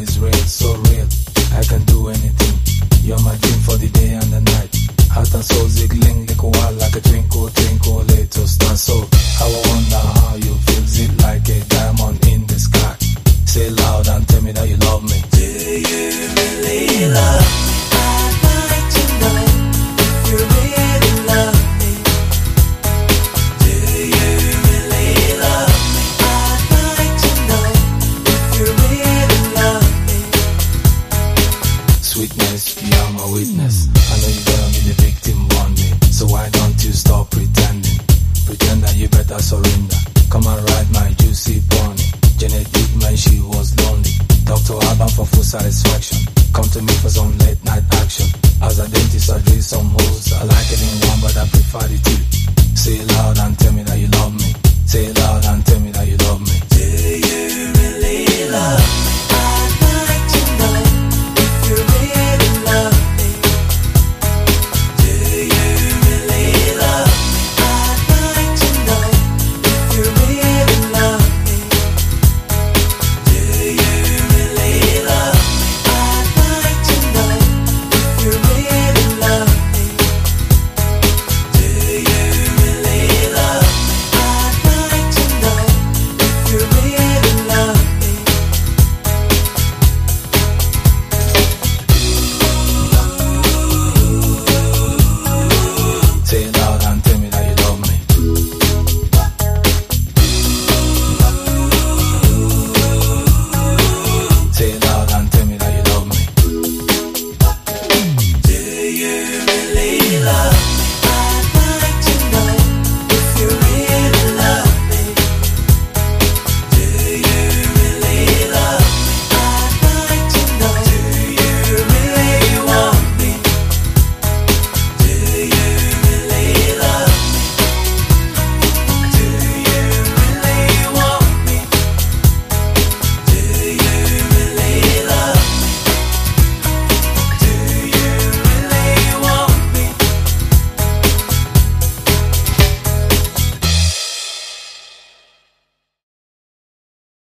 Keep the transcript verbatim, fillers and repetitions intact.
is real, so real. I can do anything. You're my dream for the day and the night. Heart and soul ziggling like a while, like a twinkle, twinkle, little star. So how I wonder how you feel it like a diamond in the sky. Say loud and tell me that you love me. Do you really love me? I'd like to know if you really love me. Do you really love me? I'd like to know if you really love me. Sweetness, you are my witness. I know you're gonna be the victim one day. So why don't you stop pretending? Pretend that you better surrender. Come and ride my juicy pony. Janet did when she was lonely. Doctor Alban for full satisfaction. Come to me for some late night action. As a dentist I drill some holes. I like it in one but I prefer the two. Say it loud and tell me that you love me. Say it loud and tell me that you love me. Do you